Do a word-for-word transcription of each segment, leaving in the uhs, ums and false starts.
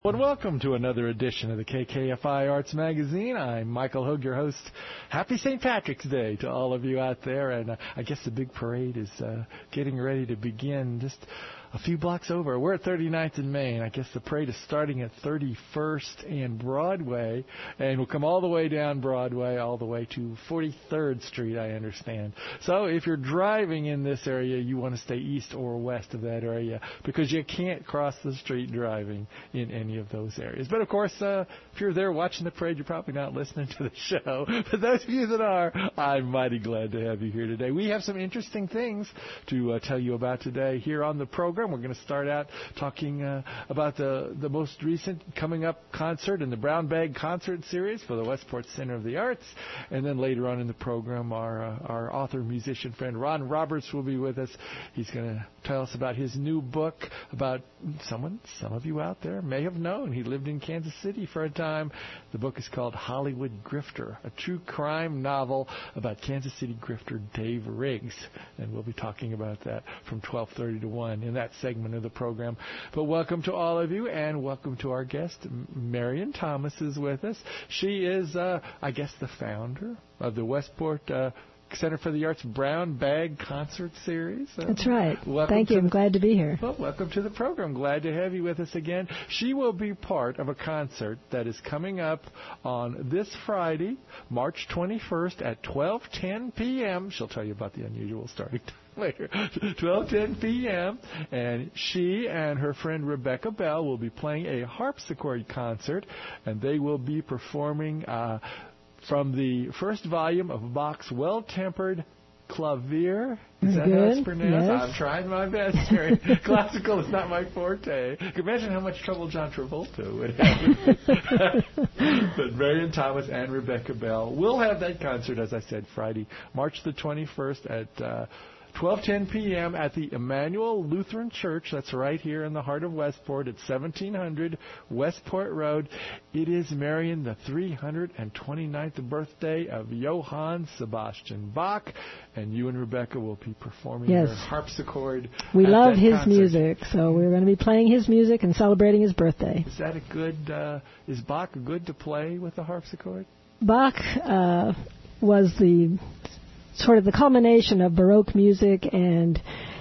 Well, welcome to another edition of the K K F I Arts Magazine. I'm Michael Hogue, your host. Happy Saint Patrick's Day to all of you out there. And uh, I guess the big parade is uh, getting ready to begin just a few blocks over. We're at thirty-ninth and Main. I guess the parade is starting at thirty-first and Broadway, and will come all the way down Broadway, all the way to forty-third Street, I understand. So if you're driving in this area, you want to stay east or west of that area, because you can't cross the street driving in any of those areas. But, of course, uh, if you're there watching the parade, you're probably not listening to the show. But those of you that are, I'm mighty glad to have you here today. We have some interesting things to uh, tell you about today here on the program. We're going to start out talking uh, about the, the most recent coming up concert in the Brown Bag Concert Series for the Westport Center of the Arts. And then later on in the program, our, uh, our author, musician friend Ron Roberts will be with us. He's going to tell us about his new book about someone some of you out there may have known. He lived in Kansas City for a time. The book is called Hollywood Grifter, a true crime novel about Kansas City grifter Dave Riggs. And we'll be talking about that from twelve thirty to one in that segment of the program. But welcome to all of you, and welcome to our guest. Marion Thomas is with us. She is, uh, I guess, the founder of the Westport uh, Center for the Arts Brown Bag Concert Series. Uh, That's right. Thank you. I'm glad to be here. Well, welcome to the program. Glad to have you with us again. She will be part of a concert that is coming up on this Friday, March twenty-first at twelve ten p.m. She'll tell you about the unusual starting time later. twelve ten p.m. And she and her friend Rebecca Bell will be playing a harpsichord concert, and they will be performing uh, from the first volume of Bach's Well-Tempered Clavier. Is that Good. how it's pronounced? Yes. I'm trying my best here. Classical is not my forte. You can imagine how much trouble John Travolta would have. But Marion Thomas and Rebecca Bell will have that concert, as I said, Friday, March the twenty-first at uh, twelve ten p.m. at the Emmanuel Lutheran Church. That's right here in the heart of Westport at seventeen hundred Westport Road. It is, Marion, the three hundred twenty-ninth birthday of Johann Sebastian Bach, and you and Rebecca will be performing yes. your harpsichord. We love his concert. music, so we're going to be playing his music and celebrating his birthday. Is that a good, uh, is Bach good to play with the harpsichord? Bach uh, was the sort of the culmination of Baroque music, and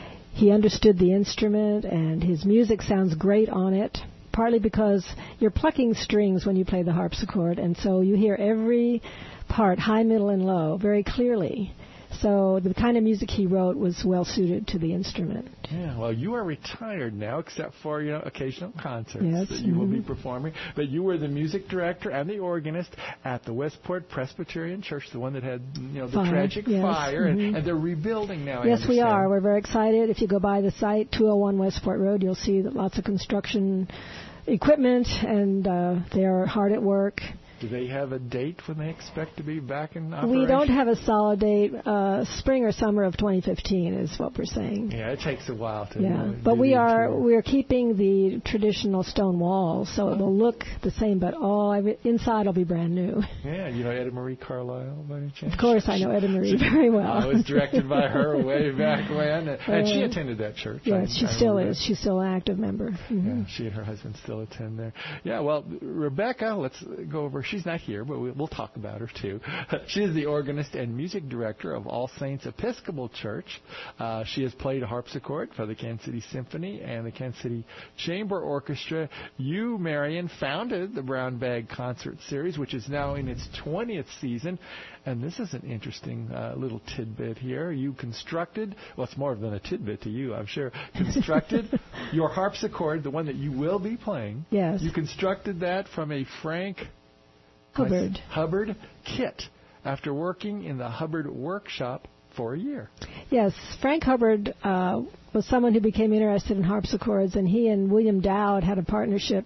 he understood the instrument, and his music sounds great on it, partly because you're plucking strings when you play the harpsichord, and so you hear every part, high, middle, and low, very clearly. So the kind of music he wrote was well suited to the instrument. Yeah, well, you are retired now, except for, you know, occasional concerts yes. that you mm-hmm. will be performing. But you were the music director and the organist at the Westport Presbyterian Church, the one that had, you know, the Fire. tragic yes. fire, mm-hmm. and, and they're rebuilding now. Yes, I we are. understand. We're very excited. If you go by the site, two oh one Westport Road, you'll see that lots of construction equipment, and uh, they are hard at work. Do they have a date when they expect to be back in operation? We don't have a solid date. Uh, spring or summer of twenty fifteen is what we're saying. Yeah, it takes a while to. Yeah, uh, but do we the are interior. we're keeping the traditional stone walls, so it will look the same, but all inside will be brand new. Yeah, you know Etta Marie Carlisle by any chance? Of course, I know Etta Marie very well. I was directed by her way back when, and, and she Uh, attended that church. Yes, I, she I still remember is. that. She's still an active member. Mm-hmm. Yeah, she and her husband still attend there. Yeah, well, Rebecca, let's go over. She's not here, but we, we'll talk about her too. She is the organist and music director of All Saints Episcopal Church. Uh, she has played harpsichord for the Kansas City Symphony and the Kansas City Chamber Orchestra. You, Marion, founded the Brown Bag Concert Series, which is now in its twentieth season. And this is an interesting uh, little tidbit here. You constructed, well, it's more than a tidbit to you, I'm sure, constructed your harpsichord, the one that you will be playing. Yes. You constructed that from a Frank Hubbard. Hubbard kit after working in the Hubbard workshop for a year. Yes, Frank Hubbard uh, was someone who became interested in harpsichords, and he and William Dowd had a partnership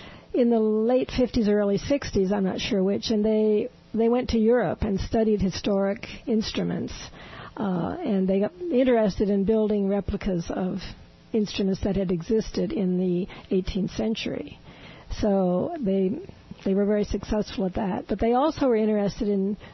in the late fifties or early sixties, I'm not sure which, and they they went to Europe and studied historic instruments, uh, and they got interested in building replicas of instruments that had existed in the eighteenth century. So they they were very successful at that. But they also were interested in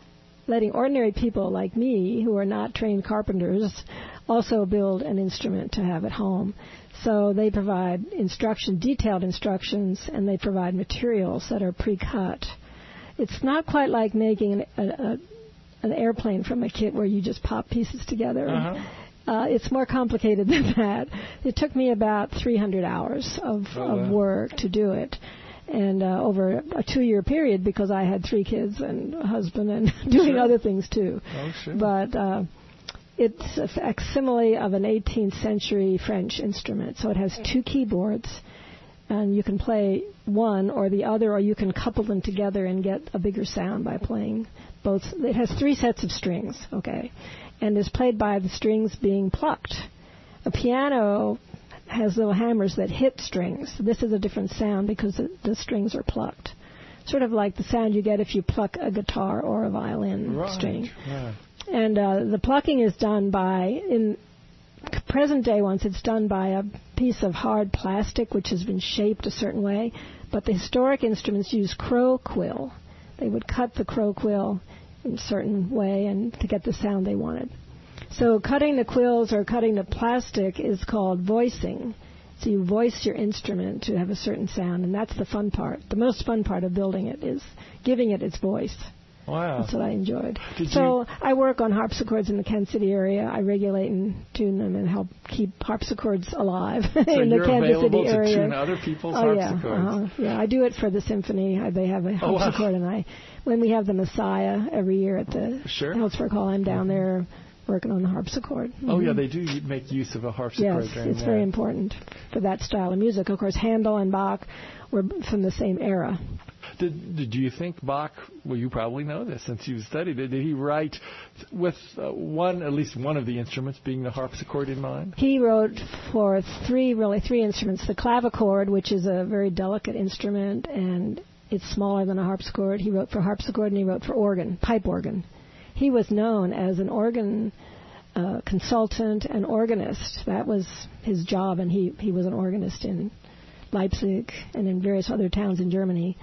letting ordinary people like me, who are not trained carpenters, also build an instrument to have at home. So they provide instruction, detailed instructions, and they provide materials that are pre-cut. It's not quite like making an, a, a, an airplane from a kit where you just pop pieces together. Uh-huh. Uh, it's more complicated than that. It took me about three hundred hours of, oh, of wow. work to do it. And uh, over a two-year period, because I had three kids and a husband and doing sure. other things too. Oh, sure. But uh, it's a facsimile of an eighteenth century French instrument. So it has two keyboards, and you can play one or the other, or you can couple them together and get a bigger sound by playing both. It has three sets of strings, okay, and is played by the strings being plucked. A piano has little hammers that hit strings. This is a different sound because the, the strings are plucked. Sort of like the sound you get if you pluck a guitar or a violin right, string. Right. And uh, the plucking is done by, in present day ones, it's done by a piece of hard plastic which has been shaped a certain way. But the historic instruments use crow quill. They would cut the crow quill in a certain way and to get the sound they wanted. So cutting the quills or cutting the plastic is called voicing. So you voice your instrument to have a certain sound, and that's the fun part. The most fun part of building it is giving it its voice. Wow. That's what I enjoyed. Did so you... I work on harpsichords in the Kansas City area. I regulate and tune them and help keep harpsichords alive so in the Kansas City area. To tune other people's oh, harpsichords. Yeah, uh-huh. yeah, I do it for the symphony. I, they have a harpsichord, oh, wow. and I, when we have the Messiah every year at the sure. Helzberg Hall, I'm down there working on the harpsichord. Mm-hmm. Oh, yeah, they do make use of a harpsichord. Yes, during it's that. very important for that style of music. Of course, Handel and Bach were from the same era. Did, did you think Bach, well, you probably know this since you studied it, did he write with uh, one, at least one of the instruments being the harpsichord in mind? He wrote for three, really three instruments. The clavichord, which is a very delicate instrument, and it's smaller than a harpsichord. He wrote for harpsichord, and he wrote for organ, pipe organ. He was known as an organ uh, consultant and organist. That was his job, and he, he was an organist in Leipzig and in various other towns in Germany.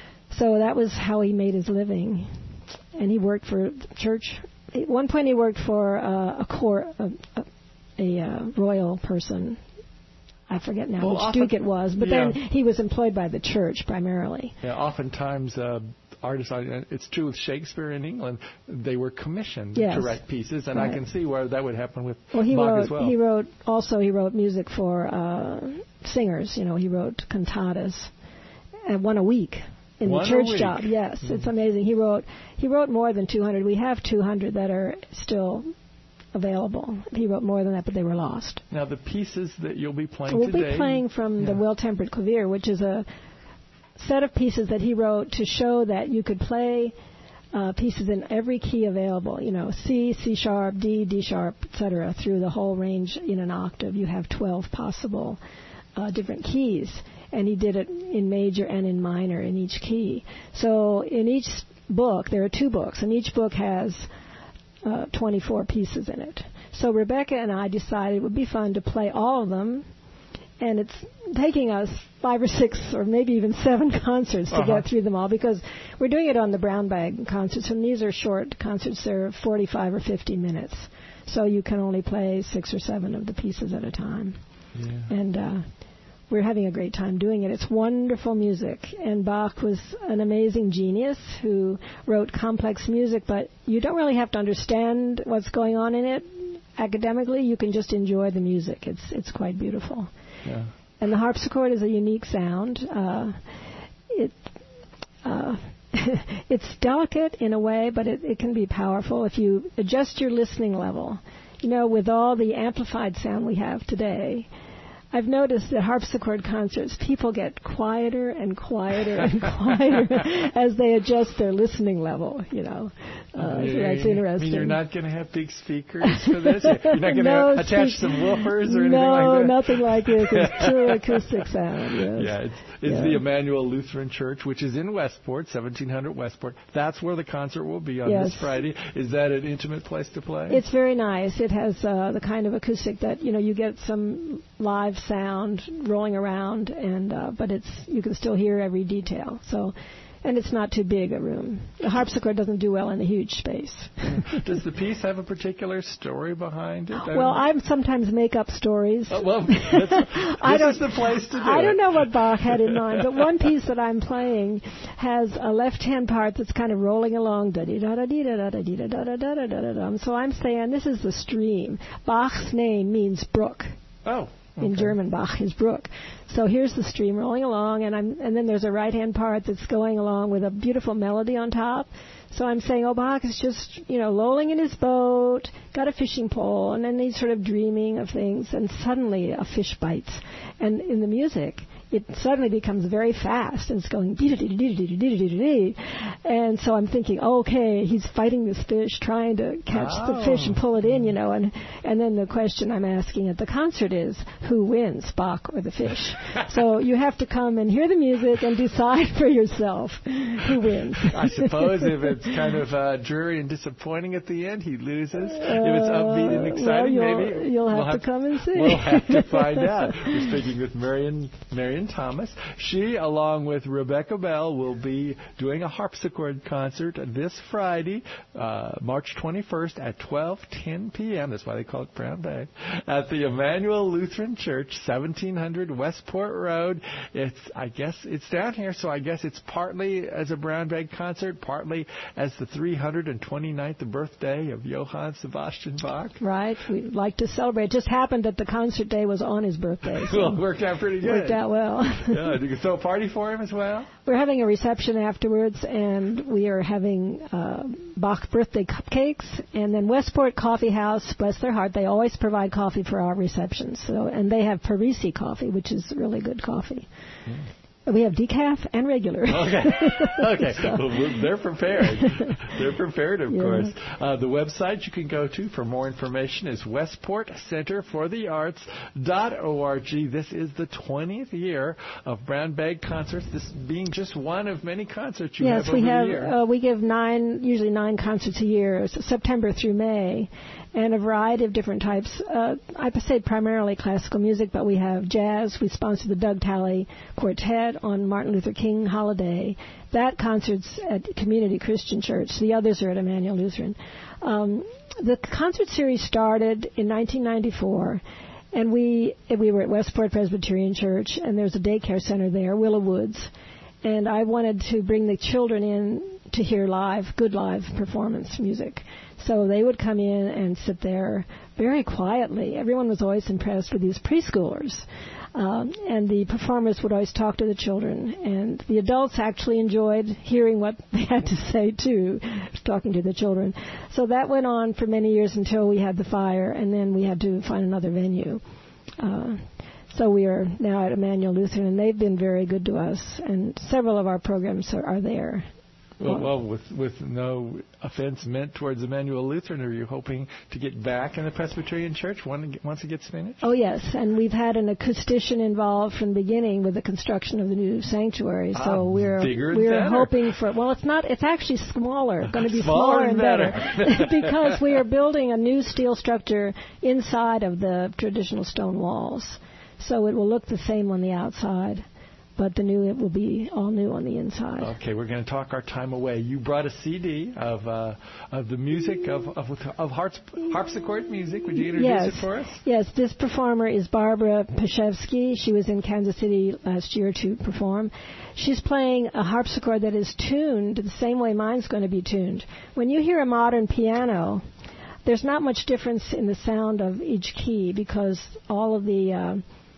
So that was how he made his living. And he worked for the church. At one point he worked for uh, a court, a, a, a uh, royal person. I forget now well, which often, duke it was. But yeah. then he was employed by the church primarily. Yeah, oftentimes uh, artists, it's true with Shakespeare in England, they were commissioned yes. to write pieces, and right. I can see where that would happen with well, he Bach wrote, as well. He wrote, also he wrote music for uh, singers. You know, he wrote cantatas, and one a week. In One the church a week. job, yes, mm-hmm. It's amazing. He wrote he wrote more than two hundred. We have two hundred that are still available. He wrote more than that, but they were lost. Now, the pieces that you'll be playing we'll today... We'll be playing from yeah. the Well-Tempered Clavier, which is a set of pieces that he wrote to show that you could play uh, pieces in every key available. You know, C, C-sharp, D, D-sharp, et cetera, through the whole range in an octave. You have twelve possible uh, different keys. And he did it in major and in minor in each key. So in each book, there are two books, and each book has uh, twenty-four pieces in it. So Rebecca and I decided it would be fun to play all of them, and it's taking us five or six or maybe even seven concerts to uh-huh. get through them all, because we're doing it on the brown bag concerts, and these are short concerts. They're forty-five or fifty minutes. So you can only play six or seven of the pieces at a time. Yeah. And... Uh, We're having a great time doing it. It's wonderful music. And Bach was an amazing genius who wrote complex music, but you don't really have to understand what's going on in it academically. You can just enjoy the music. It's it's quite beautiful. Yeah. And the harpsichord is a unique sound. Uh, it uh, it's delicate in a way, but it, it can be powerful if you adjust your listening level. You know, with all the amplified sound we have today, I've noticed that harpsichord concerts, people get quieter and quieter and quieter as they adjust their listening level, you know. Uh, yeah, so that's yeah. interesting. I mean, you're not going to have big speakers for this? You're not going to no attach speak- some woofers or anything no, like that? No, nothing like this. It's pure acoustic sound, yes. Yeah, it's, it's yeah. the Emmanuel Lutheran Church, which is in Westport, seventeen hundred Westport. That's where the concert will be on yes. this Friday. Is that an intimate place to play? It's very nice. It has uh, the kind of acoustic that, you know, you get some live sound rolling around, and uh, but it's you can still hear every detail. So and it's not too big a room. The harpsichord doesn't do well in a huge space. Does the piece have a particular story behind it? I well, I sometimes make up stories. Oh, well, that's, this I don't, is the place to do I it. don't know what Bach had in mind, but one piece that I'm playing has a left-hand part that's kind of rolling along, da-dee-da-da-dee-da-da-dee-da-da-da-da-da-da. So I'm saying this is the stream. Bach's name means brook. Oh. Okay. In German, Bach is brook. So here's the stream rolling along, and I'm and then there's a right-hand part that's going along with a beautiful melody on top. So I'm saying, oh, Bach is just, you know, lolling in his boat, got a fishing pole, and then he's sort of dreaming of things, and suddenly a fish bites. And in the music, it suddenly becomes very fast, and it's going dee-dee-dee-dee-dee-dee-dee-dee-dee. And so I'm thinking, oh, okay, he's fighting this fish, trying to catch oh. the fish and pull it in, you know. And, and then the question I'm asking at the concert is, who wins, Bach or the fish? So you have to come and hear the music and decide for yourself who wins. I suppose if it's kind of uh, dreary and disappointing at the end, he loses. Uh, if it's upbeat and exciting, well, you'll, maybe you'll have we'll to have, come and see. We'll have to find out. We're speaking with Marion Marion Thomas. She, along with Rebecca Bell, will be doing a harpsichord concert this Friday, uh, March twenty-first at twelve ten p.m. That's why they call it Brown Bag, at the Emmanuel Lutheran Church, seventeen hundred Westport Road. It's, I guess, it's down here, so I guess it's partly as a Brown Bag concert, partly as the three hundred twenty-ninth birthday of Johann Sebastian Bach. Right. We'd like to celebrate. It just happened that the concert day was on his birthday. So well, it worked out pretty good. Worked out well. Yeah, did you throw a party for him as well? We're having a reception afterwards, and we are having uh, Bach birthday cupcakes. And then Westport Coffee House, bless their heart, they always provide coffee for our receptions. So, and they have Parisi coffee, which is really good coffee. Mm. We have decaf and regular. Okay. Okay. So. Well, they're prepared. They're prepared, of yeah. course. Uh, the website you can go to for more information is westport center for the arts dot org. This is the twentieth year of Brown Bag Concerts, this being just one of many concerts you yes, have over we have, the year. Uh, we give nine, usually nine concerts a year, September through May. And a variety of different types. Uh, I say primarily classical music, but we have jazz. We sponsor the Doug Talley Quartet on Martin Luther King holiday. That concert's at Community Christian Church. The others are at Emmanuel Lutheran. Um, the concert series started in nineteen ninety-four, and we we were at Westport Presbyterian Church, and there's a daycare center there, Willow Woods. And I wanted to bring the children in to hear live, good live performance music. So they would come in and sit there very quietly. Everyone was always impressed with these preschoolers. Um, and the performers would always talk to the children. And the adults actually enjoyed hearing what they had to say, too, talking to the children. So that went on for many years until we had the fire, and then we had to find another venue. Uh, so we are now at Emmanuel Lutheran, and they've been very good to us. And several of our programs are, are there. Well, well, with with no offense meant towards Emmanuel Lutheran, are you hoping to get back in the Presbyterian Church once it gets finished? Oh, yes, and we've had an acoustician involved from the beginning with the construction of the new sanctuary. So ah, we're we're hoping for. Well, it's not. It's actually smaller. Going to be smaller, smaller and better, better. because we are building a new steel structure inside of the traditional stone walls. So it will look the same on the outside. But the new, it will be all new on the inside. Okay, we're going to talk our time away. You brought a C D of uh, of the music of of, of harps, harpsichord music. Would you introduce yes. it for us? Yes, this performer is Barbara Pashevsky. She was in Kansas City last year to perform. She's playing a harpsichord that is tuned the same way mine's going to be tuned. When you hear a modern piano, there's not much difference in the sound of each key because all of the... Uh,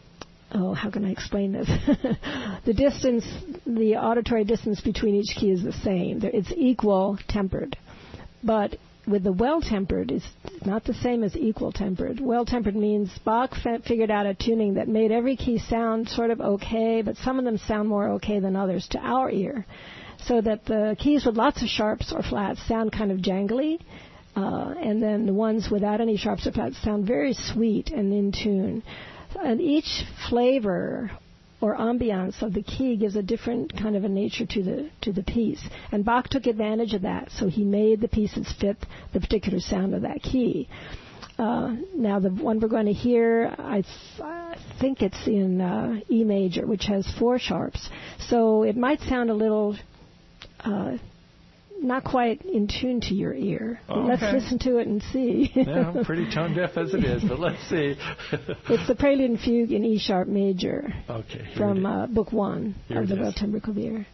Oh, how can I explain this? The distance, the auditory distance between each key is the same. It's equal tempered. But with the well-tempered, it's not the same as equal-tempered. Well-tempered means Bach f- figured out a tuning that made every key sound sort of okay, but some of them sound more okay than others to our ear. So that the keys with lots of sharps or flats sound kind of jangly, uh, and then the ones without any sharps or flats sound very sweet and in tune. And each flavor or ambiance of the key gives a different kind of a nature to the to the piece. And Bach took advantage of that, so he made the pieces fit the particular sound of that key. Uh, now, the one we're going to hear, I, th- I think it's in uh, E major, which has four sharps. So it might sound a little uh, not quite in tune to your ear. Oh, let's okay. listen to it and see. Yeah, I'm pretty tone deaf as it is, but let's see. It's the Prelude and Fugue in E sharp major. Okay. From uh, Book One here of the is. Well-Timbred Clavier.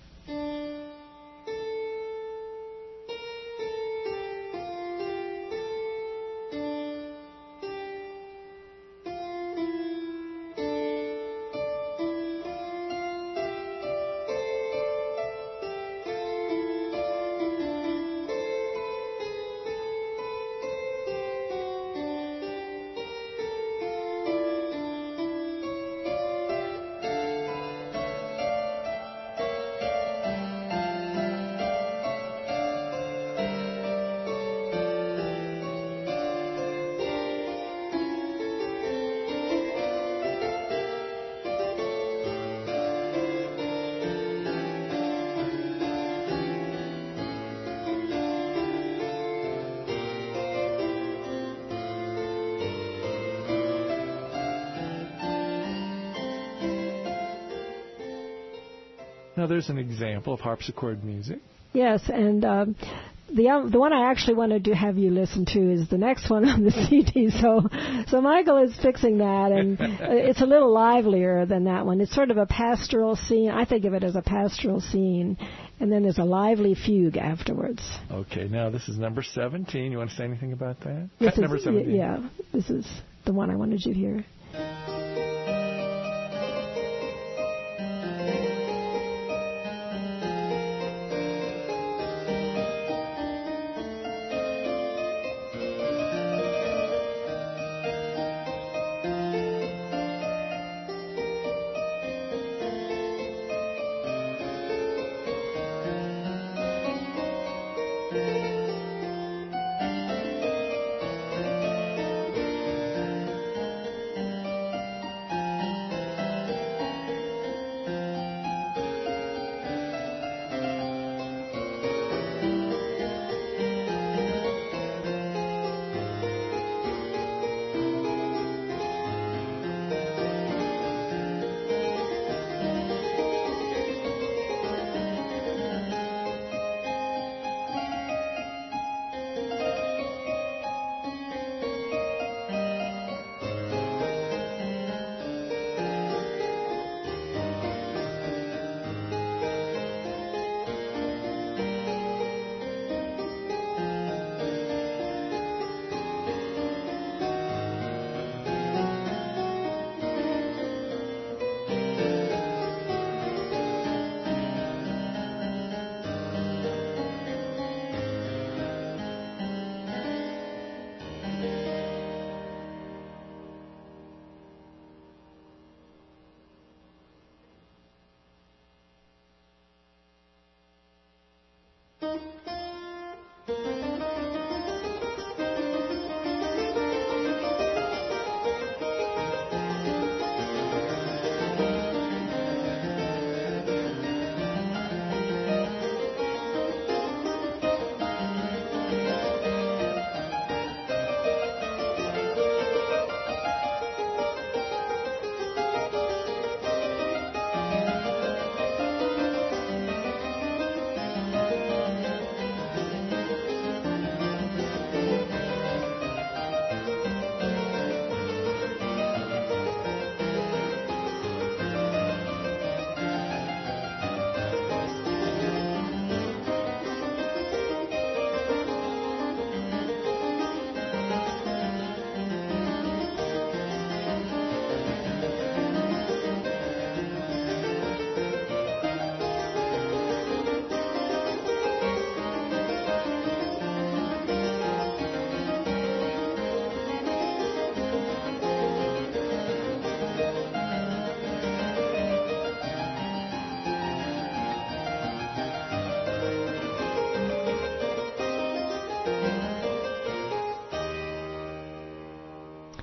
Now, there's an example of harpsichord music. Yes, and um, the um, the one I actually wanted to have you listen to is the next one on the C D. So, so Michael is fixing that, and it's a little livelier than that one. It's sort of a pastoral scene. I think of it as a pastoral scene, and then there's a lively fugue afterwards. Okay, now this is number seventeen. You want to say anything about that? This number is, seventeen. Yeah, this is the one I wanted you to hear.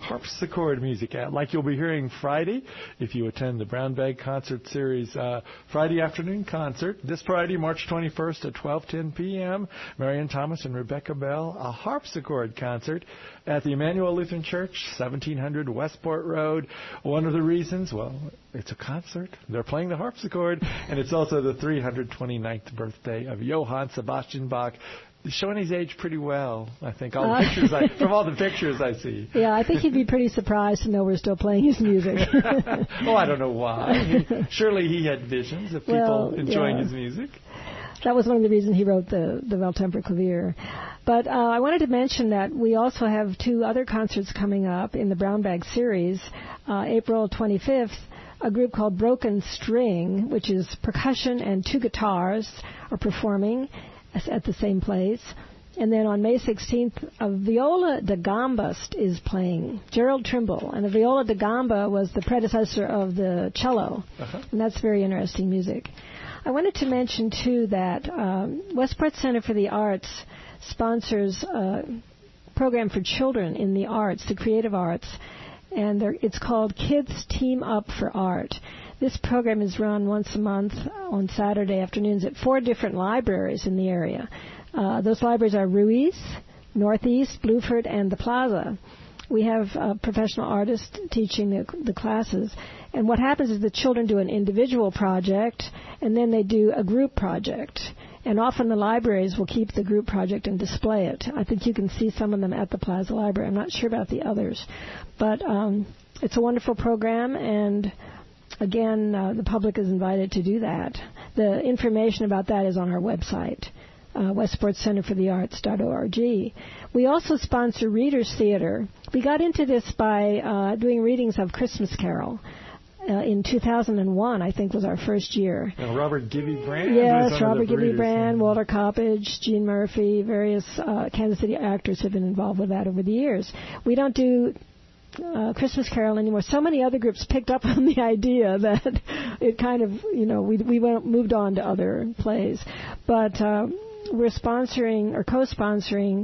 harpsichord music, like you'll be hearing Friday if you attend the Brown Bag Concert Series uh, Friday afternoon concert. This Friday, March twenty-first at twelve ten p.m., Marion Thomas and Rebecca Bell, a harpsichord concert at the Emmanuel Lutheran Church, seventeen hundred Westport Road. One of the reasons, well, it's a concert. They're playing the harpsichord, and it's also the three hundred twenty-ninth birthday of Johann Sebastian Bach. He's showing his age pretty well, I think, all the uh, pictures I, from all the pictures I see. Yeah, I think he'd be pretty surprised to know we're still playing his music. Oh, I don't know why. He, surely he had visions of people well, enjoying yeah. his music. That was one of the reasons he wrote the, the Valtemper Clavier. But uh, I wanted to mention that we also have two other concerts coming up in the Brown Bag series. Uh, April twenty-fifth, a group called Broken String, which is percussion and two guitars, are performing at the same place. And then on May sixteenth, a viola da gamba is playing, Gerald Trimble. And the viola da gamba was the predecessor of the cello. Uh-huh. And that's very interesting music. I wanted to mention, too, that um, Westport Center for the Arts sponsors a program for children in the arts, the creative arts, and it's called Kids Team Up for Art. This program is run once a month on Saturday afternoons at four different libraries in the area. Uh, those libraries are Ruiz, Northeast, Bluford, and the Plaza. We have uh, professional artists teaching the, the classes. And what happens is the children do an individual project, and then they do a group project. And often the libraries will keep the group project and display it. I think you can see some of them at the Plaza Library. I'm not sure about the others. But um, it's a wonderful program, and again, uh, the public is invited to do that. The information about that is on our website, uh, westport center for the arts dot org. We also sponsor Readers Theater. We got into this by uh, doing readings of Christmas Carol. Uh, in two thousand one, I think, was our first year. And Robert Gibby Brand? Yes, Robert Gibby Brand, Walter Coppage, Gene Murphy, various uh, Kansas City actors have been involved with that over the years. We don't do uh, Christmas Carol anymore. So many other groups picked up on the idea that it kind of, you know, we we went, moved on to other plays. But uh, we're sponsoring or co-sponsoring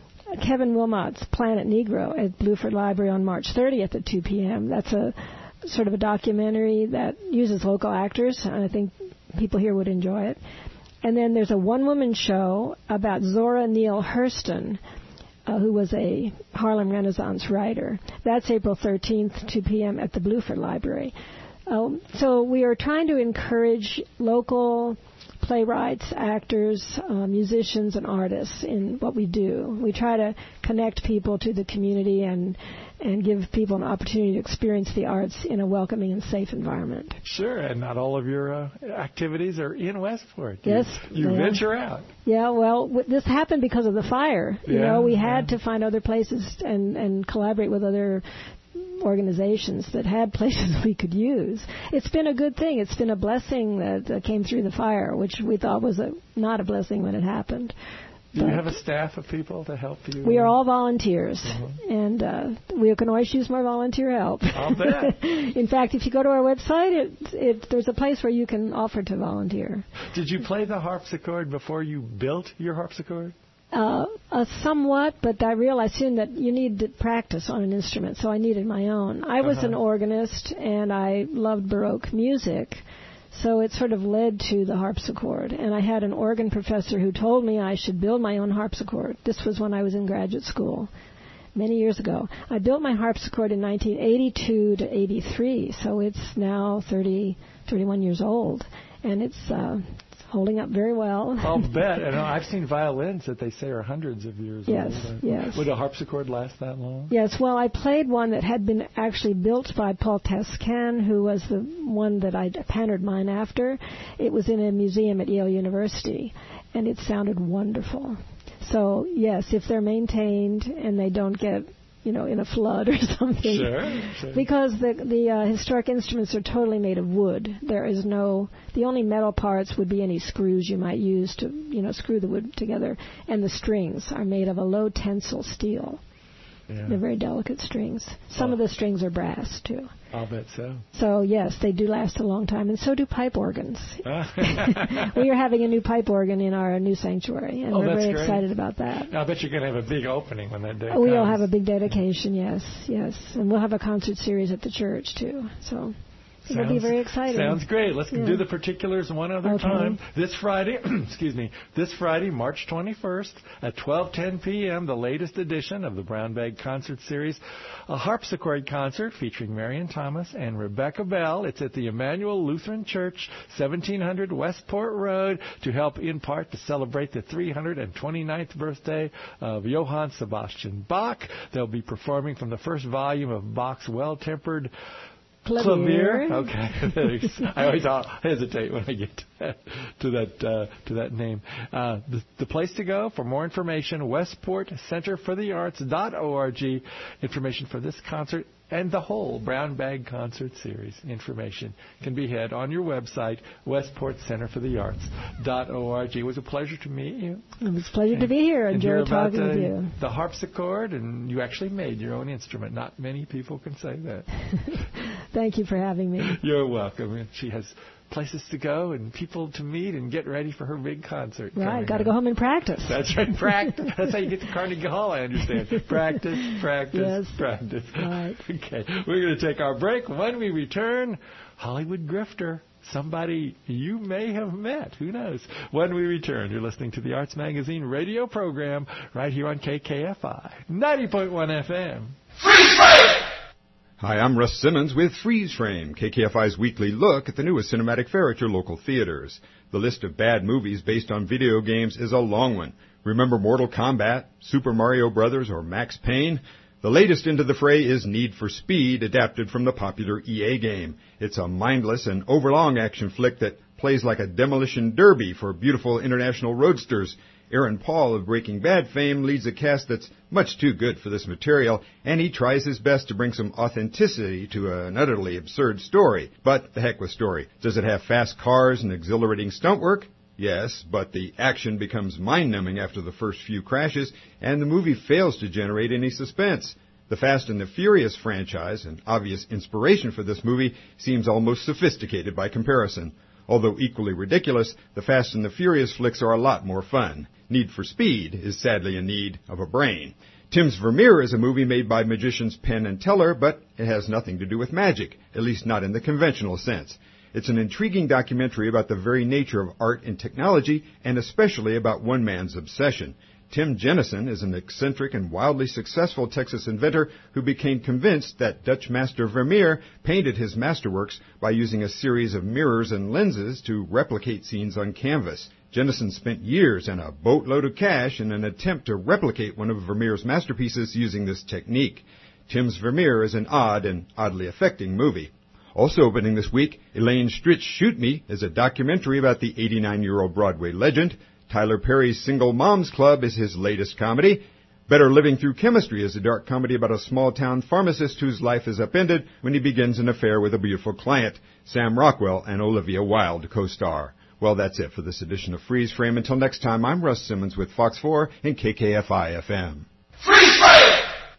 Kevin Wilmot's Planet Negro at Bluford Library on March thirtieth at two p.m. That's a sort of a documentary that uses local actors, and I think people here would enjoy it. And then there's a one-woman show about Zora Neale Hurston, uh, who was a Harlem Renaissance writer. That's April thirteenth, two p.m. at the Bluford Library. Uh, so we are trying to encourage local playwrights, actors, uh, musicians, and artists in what we do. We try to connect people to the community and and give people an opportunity to experience the arts in a welcoming and safe environment. Sure, and not all of your uh, activities are in Westport. Yes. You, you venture out. Yeah, well, w- this happened because of the fire. You yeah, know, we had yeah. to find other places and, and collaborate with other organizations that had places we could use. It's been a good thing. It's been a blessing that uh, came through the fire, which we thought was a, not a blessing when it happened. Do but you have a staff of people to help you? We are all volunteers, uh-huh. and uh, we can always use more volunteer help. I'll bet. In fact, if you go to our website, it, it, there's a place where you can offer to volunteer. Did you play the harpsichord before you built your harpsichord? Uh, uh, somewhat, but I realized soon that you need to practice on an instrument, so I needed my own. I was uh-huh. an organist, and I loved Baroque music, so it sort of led to the harpsichord. And I had an organ professor who told me I should build my own harpsichord. This was when I was in graduate school, many years ago. I built my harpsichord in nineteen eighty-two to eighty-three, so it's now thirty, thirty-one years old, and it's uh, holding up very well. I'll bet. And I've seen violins that they say are hundreds of years yes, old. Yes, yes. Would a harpsichord last that long? Yes, well, I played one that had been actually built by Paul Tescan, who was the one that I patterned mine after. It was in a museum at Yale University, and it sounded wonderful. So, yes, if they're maintained and they don't get, you know, in a flood or something. Sure, sure. Because the the uh, historic instruments are totally made of wood. There is no, the only metal parts would be any screws you might use to, you know, screw the wood together. And the strings are made of a low tensile steel. Yeah. They're very delicate strings. Some oh. of the strings are brass, too. I'll bet so. So, yes, they do last a long time, and so do pipe organs. We are having a new pipe organ in our new sanctuary, and oh, we're very great. excited about that. I bet you're going to have a big opening when that day We'll comes. have a big dedication, yes, yes. And we'll have a concert series at the church, too. So Sounds, it'll be very exciting. Sounds great. Let's yeah. do the particulars one other okay. time. This Friday, excuse me, this Friday, March twenty-first at twelve ten p.m., the latest edition of the Brown Bag Concert Series, a harpsichord concert featuring Marion Thomas and Rebecca Bell. It's at the Emmanuel Lutheran Church, seventeen hundred Westport Road, to help in part to celebrate the three hundred twenty-ninth birthday of Johann Sebastian Bach. They'll be performing from the first volume of Bach's Well-Tempered Clavier. Clavier. Okay. I always hesitate when I get to that to that, uh, to that name. Uh, the, the place to go for more information, westport center for the arts dot org. Information for this concert and the whole Brown Bag Concert Series information can be had on your website, westport center for the arts dot org. It was a pleasure to meet you. It was a pleasure and, to be here. Enjoy talking the, with you. The harpsichord, and you actually made your own instrument. Not many people can say that. Thank you for having me. You're welcome. She has places to go and people to meet and get ready for her big concert. Right, got to go home and practice. That's right, practice. That's how you get to Carnegie Hall, I understand. Practice, practice, yes. practice. Right. Okay, we're going to take our break. When we return, Hollywood Grifter, somebody you may have met. Who knows? When we return, you're listening to the Arts Magazine radio program right here on K K F I, ninety point one F M. Freeze frame! Hi, I'm Russ Simmons with Freeze Frame, K K F I's weekly look at the newest cinematic fare at your local theaters. The list of bad movies based on video games is a long one. Remember Mortal Kombat, Super Mario Brothers, or Max Payne? The latest into the fray is Need for Speed, adapted from the popular E A game. It's a mindless and overlong action flick that plays like a demolition derby for beautiful international roadsters. Aaron Paul of Breaking Bad fame leads a cast that's much too good for this material, and he tries his best to bring some authenticity to an utterly absurd story. But the heck with story. Does it have fast cars and exhilarating stunt work? Yes, but the action becomes mind-numbing after the first few crashes, and the movie fails to generate any suspense. The Fast and the Furious franchise, an obvious inspiration for this movie, seems almost sophisticated by comparison. Although equally ridiculous, the Fast and the Furious flicks are a lot more fun. Need for Speed is sadly in need of a brain. Tim's Vermeer is a movie made by magicians Penn and Teller, but it has nothing to do with magic, at least not in the conventional sense. It's an intriguing documentary about the very nature of art and technology, and especially about one man's obsession. Tim Jennison is an eccentric and wildly successful Texas inventor who became convinced that Dutch master Vermeer painted his masterworks by using a series of mirrors and lenses to replicate scenes on canvas. Jennison spent years and a boatload of cash in an attempt to replicate one of Vermeer's masterpieces using this technique. Tim's Vermeer is an odd and oddly affecting movie. Also opening this week, Elaine Stritch's Shoot Me is a documentary about the eighty-nine-year-old Broadway legend. Tyler Perry's Single Moms Club is his latest comedy. Better Living Through Chemistry is a dark comedy about a small-town pharmacist whose life is upended when he begins an affair with a beautiful client. Sam Rockwell and Olivia Wilde co-star. Well, that's it for this edition of Freeze Frame. Until next time, I'm Russ Simmons with Fox four and K K F I F M. Freeze Frame!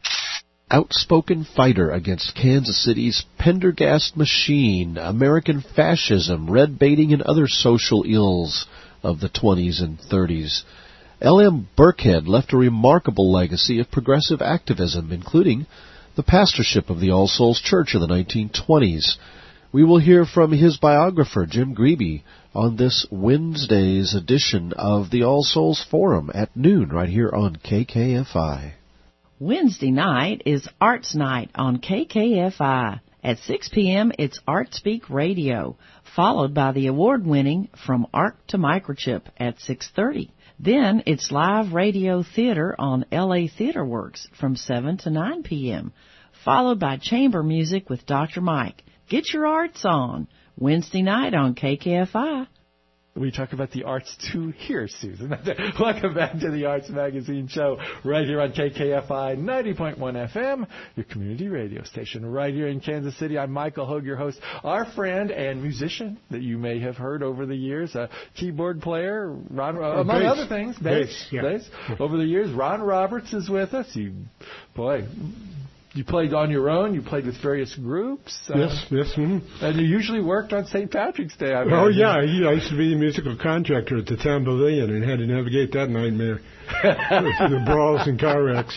Outspoken fighter against Kansas City's Pendergast machine, American fascism, red baiting, and other social ills of the twenties and thirties. L M Burkhead left a remarkable legacy of progressive activism, including the pastorship of the All Souls Church in the nineteen twenties. We will hear from his biographer, Jim Grebe, on this Wednesday's edition of the All Souls Forum at noon right here on K K F I. Wednesday night is Arts Night on K K F I. At six p.m., it's Art Speak Radio, followed by the award-winning From Arc to Microchip at six thirty. Then it's live radio theater on L A Theater Works from seven to nine p.m., followed by chamber music with Doctor Mike. Get your arts on Wednesday night on K K F I. we talk about the arts too here, Susan. Welcome back to the Arts Magazine Show right here on K K F I ninety point one F M, your community radio station right here in Kansas City. I'm Michael Hogue, your host. Our friend and musician that you may have heard over the years, a keyboard player, Ron, uh, among bass. other things, bass, bass, yeah. bass. Over the years, Ron Roberts is with us. You, boy... You played on your own. You played with various groups. Uh, yes, yes. Mm-hmm. And you usually worked on Saint Patrick's Day. I oh, yeah. I used to be a musical contractor at the Town Pavilion and had to navigate that nightmare. The brawls and car wrecks.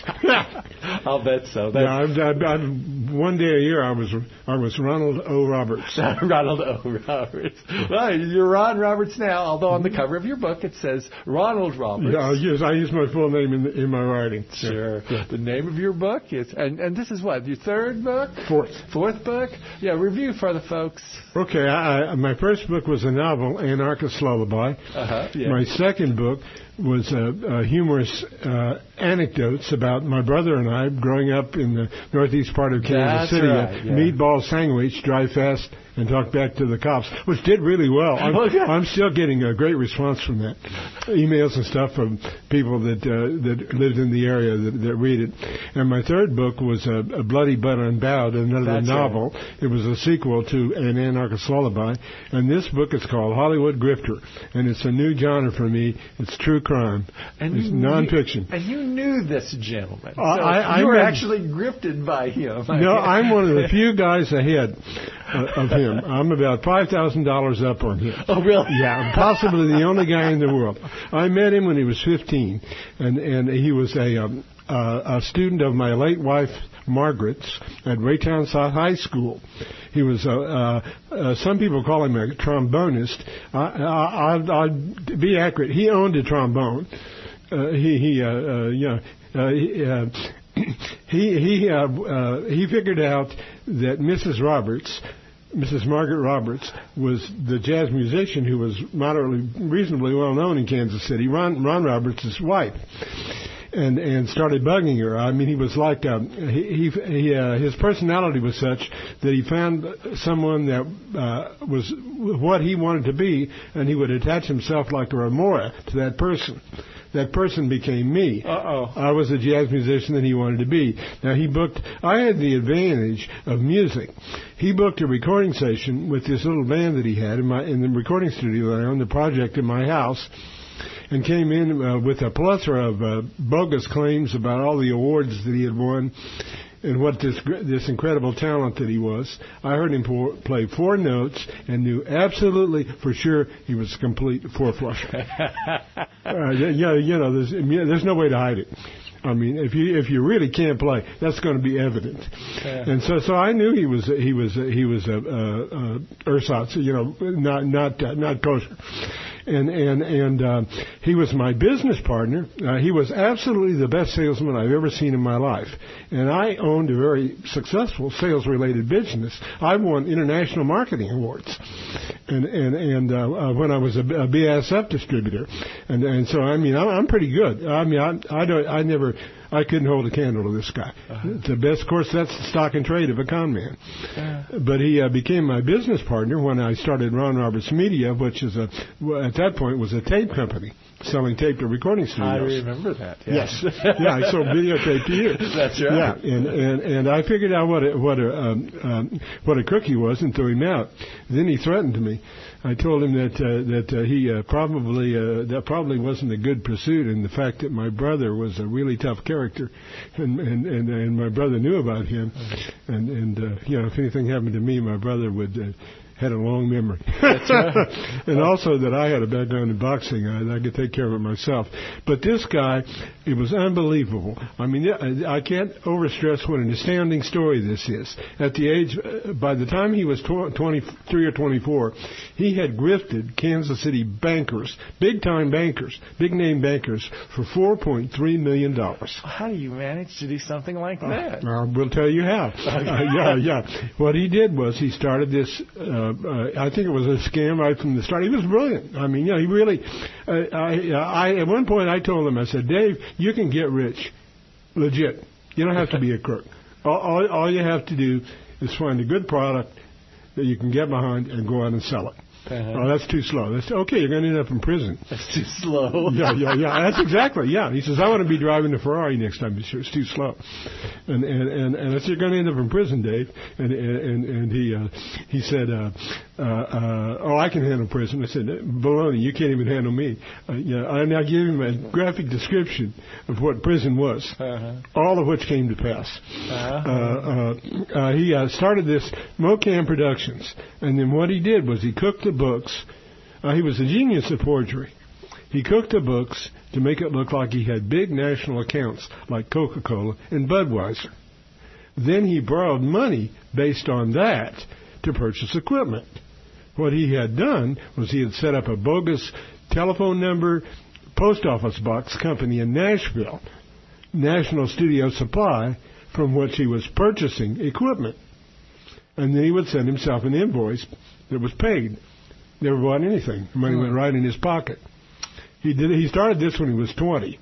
I'll bet so. That's yeah, I, I, I, one day a year I was I was Ronald O. Roberts. Ronald O. Roberts. Well, you're Ron Roberts now, although on the cover of your book it says Ronald Roberts. Yeah, I use, I use my full name in, the, in my writing. Sure. Yeah. The name of your book is, and, and this is what, your third book? Fourth. Fourth book? Yeah, review for the folks. Okay, I, I, my first book was a novel, Anarchist Lullaby. Uh-huh, yeah. My second book was uh, uh, humorous uh, anecdotes about my brother and I growing up in the northeast part of Kansas That's City. right, yeah. Meatball sandwich, drive fast, and talk back to the cops, which did really well. I'm, Okay. I'm still getting a great response from that. Emails and stuff from people that uh, that lived in the area that, that read it. And my third book was a, a Bloody But Unbowed, another That's novel. Right. It was a sequel to An Anarchist Lullaby. And this book is called Hollywood Grifter. And it's a new genre for me. It's true crime. And it's you nonfiction. Knew, and you knew this gentleman. Uh, so I, I you were read, actually grifted by him. No, I'm one of the few guys ahead uh, of him. I'm about five thousand dollars up on him. Oh, really? Yeah, I'm possibly the only guy in the world. I met him when he was fifteen, and, and he was a, um, uh, a student of my late wife, Margaret's, at Raytown South High School. He was, uh, uh, uh, some people call him a trombonist. I, I, I'll, I'll be accurate. He owned a trombone. Uh, he, he, uh, uh, yeah, uh, he, uh, he, he, uh, uh, he figured out that Missus Roberts, Missus Margaret Roberts, was the jazz musician who was moderately, reasonably well known in Kansas City, Ron, Ron Roberts' wife. And and started bugging her. I mean, he was like um, he he, he uh, his personality was such that he found someone that uh, was what he wanted to be, and he would attach himself like a remora to that person. That person became me. Uh-oh. I was a jazz musician that he wanted to be. Now he booked. I had the advantage of music. He booked a recording session with this little band that he had in my in the recording studio that I owned, the project in my house. And came in uh, with a plethora of uh, bogus claims about all the awards that he had won and what this this incredible talent that he was. I heard him pour, play four notes and knew absolutely for sure he was a complete four flusher. uh, yeah, you know, there's, there's no way to hide it. I mean, if you if you really can't play, that's going to be evident. Yeah. And so, so I knew he was he was he was a, a, a ersatz, you know, not not uh, not kosher. And and and uh, he was my business partner. Uh, he was absolutely the best salesman I've ever seen in my life. And I owned a very successful sales-related business. I won international marketing awards, and and and uh, uh, when I was a, a B A S F distributor, and and so I mean I'm, I'm pretty good. I mean I I don't I never. I couldn't hold a candle to this guy. Uh-huh. The best, of course, that's the stock and trade of a con man. Uh-huh. But he uh, became my business partner when I started Ron Roberts Media, which is a at that point was a tape company selling tape to recording studios. I remember that. Yeah. Yes, yeah, I sold videotape to you. That's right. Yeah, and and and I figured out what a, what a um, um, what a crook he was and threw him out. Then he threatened me. I told him that uh, that uh, he uh, probably uh, that probably wasn't a good pursuit, and the fact that my brother was a really tough character, and and and, and my brother knew about him, and and uh, you know if anything happened to me, my brother would. Uh, had a long memory. That's right. And also that I had a background in boxing. I, I could take care of it myself. But this guy, it was unbelievable. I mean, I can't overstress what an astounding story this is. At the age, by the time he was twenty-three or twenty-four, he had grifted Kansas City bankers, big-time bankers, big-name bankers, for four point three million dollars. How do you manage to do something like that? Uh, we'll tell you how. uh, yeah, yeah. What he did was he started this... Uh, Uh, I think it was a scam right from the start. He was brilliant. I mean, yeah, he really. Uh, I, I at one point I told him, I said, Dave, you can get rich, legit. You don't have to be a crook. All, all, all you have to do is find a good product that you can get behind and go out and sell it. Uh-huh. Oh, that's too slow. That's okay. You're going to end up in prison. That's too slow. yeah, yeah, yeah. That's exactly. Yeah. He says, I want to be driving the Ferrari next time. It's too slow. And and and, and I said, you're going to end up in prison, Dave. And and and he uh, he said, uh, uh, uh, oh, I can handle prison. I said, baloney, you can't even handle me. Uh, yeah. I now give him a graphic description of what prison was, uh-huh. all of which came to pass. Uh-huh. Uh, uh, uh, he uh, started this Mocam Productions, and then what he did was he cooked the books. Uh, he was a genius at forgery. He cooked the books to make it look like he had big national accounts like Coca-Cola and Budweiser. Then he borrowed money based on that to purchase equipment. What he had done was he had set up a bogus telephone number post office box company in Nashville, National Studio Supply, from which he was purchasing equipment. And then he would send himself an invoice that was paid. Never bought anything. The money went right in his pocket. He did. He started this when he was twenty,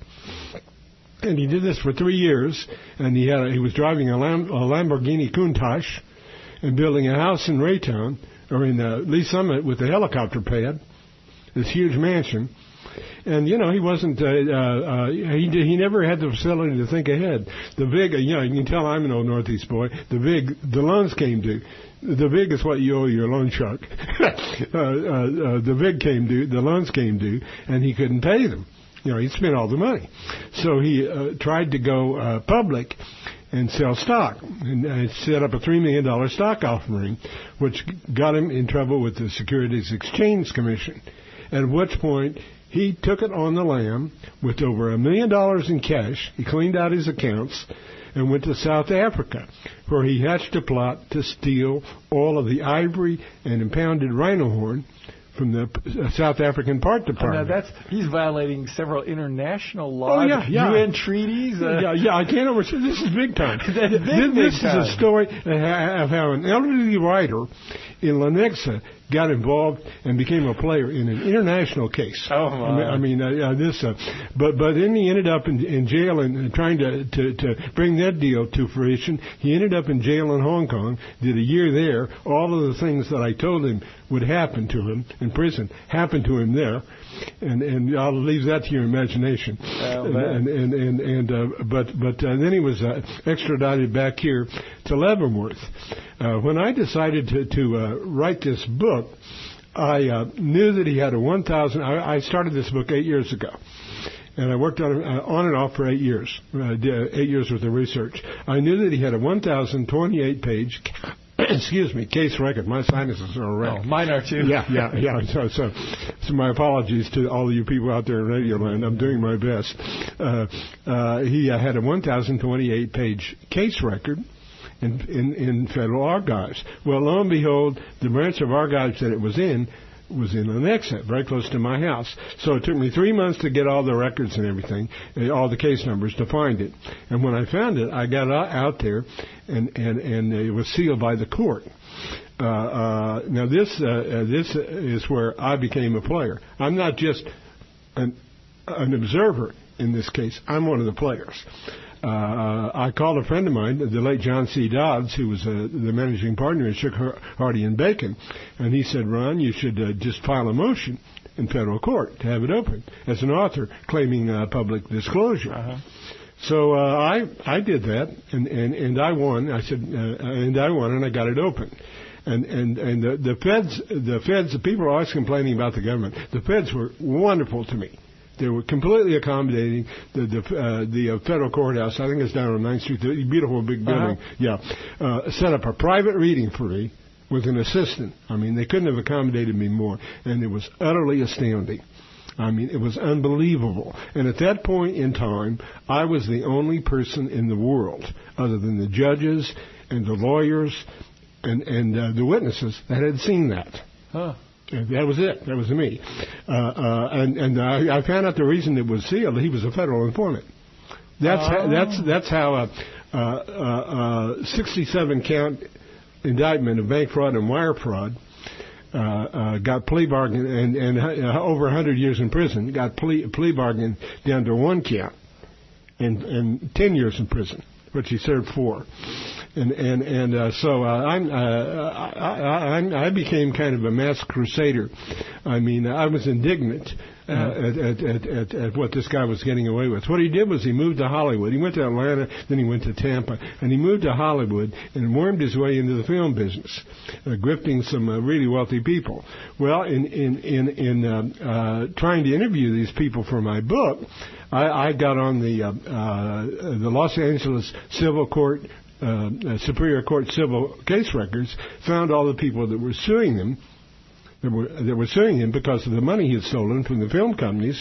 and he did this for three years. And he had. A, he was driving a, Lam, a Lamborghini Countach and building a house in Raytown or in uh, Lee Summit with a helicopter pad, this huge mansion. And, you know, he wasn't, uh, uh, he he never had the facility to think ahead. The VIG, you know, you can tell I'm an old Northeast boy. The VIG, the loans came due. The VIG is what you owe your loan shark. uh, uh, uh, the VIG came due, the loans came due, and he couldn't pay them. You know, he spent all the money. So he uh, tried to go uh, public and sell stock, and uh, set up a three million dollars stock offering, which got him in trouble with the Securities Exchange Commission, at which point he took it on the lam with over a million dollars in cash. He cleaned out his accounts and went to South Africa, where he hatched a plot to steal all of the ivory and impounded rhino horn from the uh, South African Park Department. Oh, now that's he's violating several international laws, oh, yeah, yeah. U N treaties. Uh, yeah, yeah, I can't understand. This is big time. That's big, this big this time. is a story of how an elderly writer in Lenexa got involved and became a player in an international case. Oh my! I mean, I mean uh, uh, this, uh, but but then he ended up in, in jail and uh, trying to, to to bring that deal to fruition. He ended up in jail in Hong Kong. Did a year there. All of the things that I told him would happen to him in prison happened to him there, and and I'll leave that to your imagination. Oh, and and and, and uh, but but uh, then he was uh, extradited back here to Leavenworth. Uh, when I decided to to uh, write this book, I uh, knew that he had a one thousand. I, I started this book eight years ago, and I worked on it uh, on and off for eight years, uh, eight years worth of research. I knew that he had a one thousand twenty-eight page, excuse me, case record. My sinuses are a wreck. Oh, mine are too. Yeah, yeah, yeah. So, so, so my apologies to all of you people out there in Radio Land. I'm doing my best. Uh, uh, he uh, had a one thousand twenty-eight page case record. In, in, in federal archives. Well, lo and behold, the branch of archives that it was in was in Lenexa, very close to my house. So it took me three months to get all the records and everything, all the case numbers to find it. And when I found it, I got out there, and, and, and it was sealed by the court. Uh, uh, now this uh, this is where I became a player. I'm not just an, an observer in this case. I'm one of the players. Uh, I called a friend of mine, the late John C. Dodds, who was uh, the managing partner at Shook, Hardy and Bacon, and he said, Ron, you should uh, just file a motion in federal court to have it open as an author claiming uh, public disclosure. Uh-huh. So uh, I I did that, and, and, and I won. I said, uh, and I won, and I got it open. And and and the, the feds, the feds, the people are always complaining about the government. The feds were wonderful to me. They were completely accommodating. The the, uh, the uh, federal courthouse, I think it's down on ninth Street, the beautiful big building. Uh-huh. Yeah, uh, set up a private reading for me with an assistant. I mean, they couldn't have accommodated me more, and it was utterly astounding. I mean, it was unbelievable. And at that point in time, I was the only person in the world, other than the judges and the lawyers and and uh, the witnesses, that had seen that. Huh. That was it. That was me. Uh, uh, and and I, I found out the reason it was sealed. He was a federal informant. That's oh. how, that's that's how a, a, a, a sixty-seven count indictment of bank fraud and wire fraud uh, uh, got plea bargain and and uh, over one hundred years in prison. Got plea plea bargain down to one count and and ten years in prison. what she served for. And and and uh, so uh, I'm, uh, I, I I became kind of a mass crusader. I mean, I was indignant uh, at, at, at, at, at what this guy was getting away with. What he did was he moved to Hollywood. He went to Atlanta, then he went to Tampa, and he moved to Hollywood and wormed his way into the film business, uh, grifting some uh, really wealthy people. Well, in in in, in uh, uh, trying to interview these people for my book, I, I got on the uh, uh, the Los Angeles Civil Court. Uh, uh, Superior Court civil case records, found all the people that were suing him, that were that were suing him because of the money he had stolen from the film companies,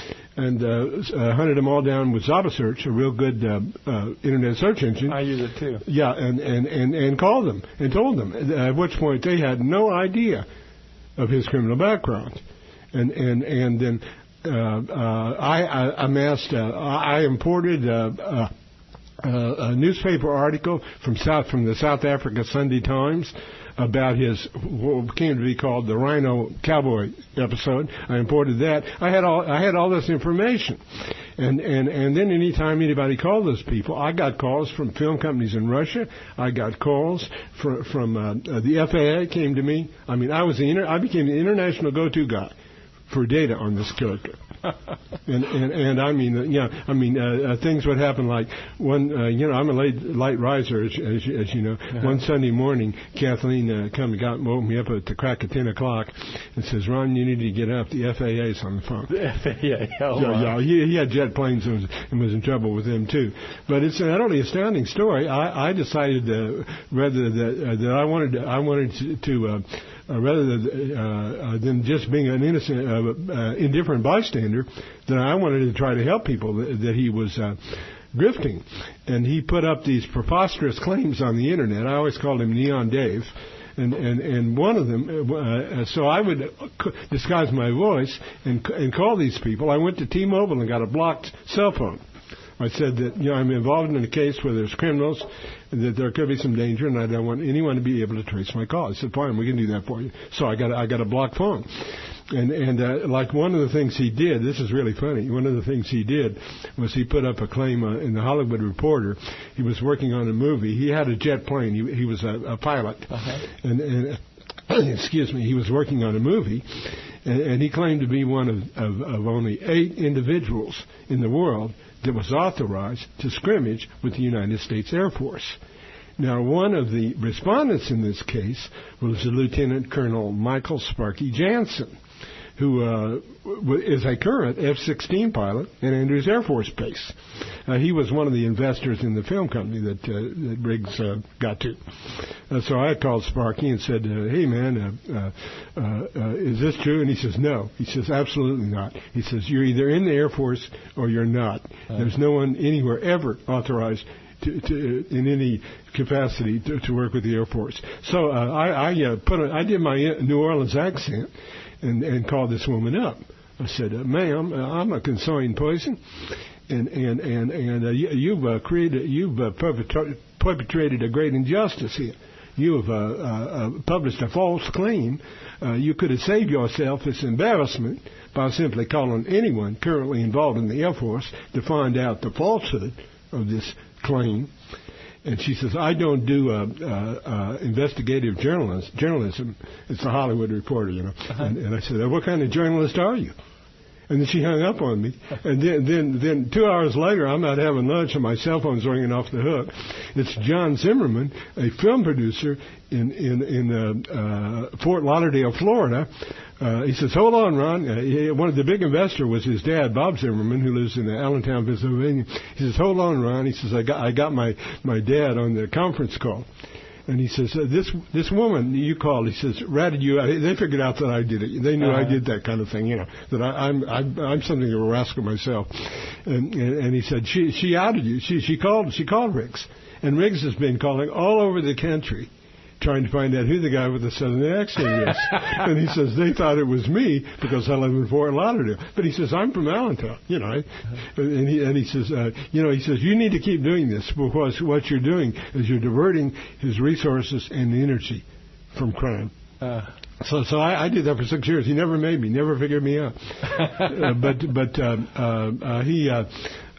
and uh, uh, hunted them all down with ZabaSearch, a real good uh, uh, internet search engine. I use it too. Yeah, and, and, and, and called them and told them, at which point they had no idea of his criminal background, and and and then uh, uh, I, I amassed, uh, I imported. Uh, uh, Uh, a newspaper article from South from the South Africa Sunday Times about his what came to be called the Rhino Cowboy episode. I imported that. I had all I had all this information, and and and then anytime anybody called those people, I got calls from film companies in Russia. I got calls from from uh, the F A A came to me. I mean, I was the inter- I became the international go-to guy for data on this character. and, and and I mean, uh, yeah, I mean, uh, uh, things would happen like one, uh, you know, I'm a late light riser, as, as, as you know. Uh-huh. One Sunday morning, Kathleen uh, come and got woke me up at the crack of ten o'clock and says, "Ron, you need to get up. The F A A's on the phone." The F A A, oh, yeah, wow. yeah, he, he had jet planes and was, and was in trouble with them too. But it's an utterly astounding story. I, I decided uh, rather that uh, that I wanted to, I wanted to. to uh, Uh, rather than, uh, uh, than just being an innocent, uh, uh, indifferent bystander, that I wanted to try to help people that, that he was uh, grifting. And he put up these preposterous claims on the Internet. I always called him Neon Dave. And, and, and one of them, uh, so I would disguise my voice and, and call these people. I went to T-Mobile and got a blocked cell phone. I said that, you know, I'm involved in a case where there's criminals, and that there could be some danger, and I don't want anyone to be able to trace my call. I said, fine, we can do that for you. So I got a, I got a blocked phone. And, and uh, like one of the things he did, this is really funny, one of the things he did was he put up a claim uh, in the Hollywood Reporter. He was working on a movie. He had a jet plane. He, he was a, a pilot. Uh-huh. And, and excuse me, he was working on a movie, and, and he claimed to be one of, of, of only eight individuals in the world that was authorized to scrimmage with the United States Air Force. Now, one of the respondents in this case was Lieutenant Colonel Michael Sparky Jansen, who uh, is a current F sixteen pilot at Andrews Air Force Base. Uh, he was one of the investors in the film company that, uh, that Riggs uh, got to. Uh, so I called Sparky and said, uh, hey, man, uh, uh, uh, is this true? And he says, no. He says, absolutely not. He says, you're either in the Air Force or you're not. Uh-huh. There's no one anywhere ever authorized To, to, in any capacity to, to work with the Air Force. So uh, I, I uh, put a, I did my New Orleans accent and, and called this woman up. I said, uh, "Ma'am, uh, I'm a consigned person, and and and and uh, you, you've uh, created, you've uh, perpetra- perpetrated a great injustice here. You have uh, uh, published a false claim. Uh, you could have saved yourself this embarrassment by simply calling anyone currently involved in the Air Force to find out the falsehood of this claim." And she says, I don't do uh, uh, uh, investigative journalist, journalism. It's the Hollywood Reporter, you know. Uh-huh. And, and I said, what kind of journalist are you? And then she hung up on me. And then, then, then two hours later, I'm out having lunch, and my cell phone's ringing off the hook. It's John Zimmerman, a film producer in in in uh, uh, Fort Lauderdale, Florida. Uh, he says, hold on, Ron. Uh, he, one of the big investor was his dad, Bob Zimmerman, who lives in Allentown, Pennsylvania. He says, hold on, Ron. He says, I got I got my, my dad on the conference call. And he says, uh, this this woman you called, he says, ratted you out. They figured out that I did it. They knew uh-huh. I did that kind of thing, you know, that I, I'm, I'm I'm something of a rascal myself. And, and, and he said, she she outed you. She she called she called Riggs. And Riggs has been calling all over the country trying to find out who the guy with the southern accent is. And he says, they thought it was me because I live in Fort Lauderdale. But he says, I'm from Allentown, you know. And he, and he says, uh, you know, he says, you need to keep doing this because what you're doing is you're diverting his resources and energy from crime. Uh. So, so I, I did that for six years. He never made me, never figured me out. uh, but, but uh, uh, uh, he... Uh,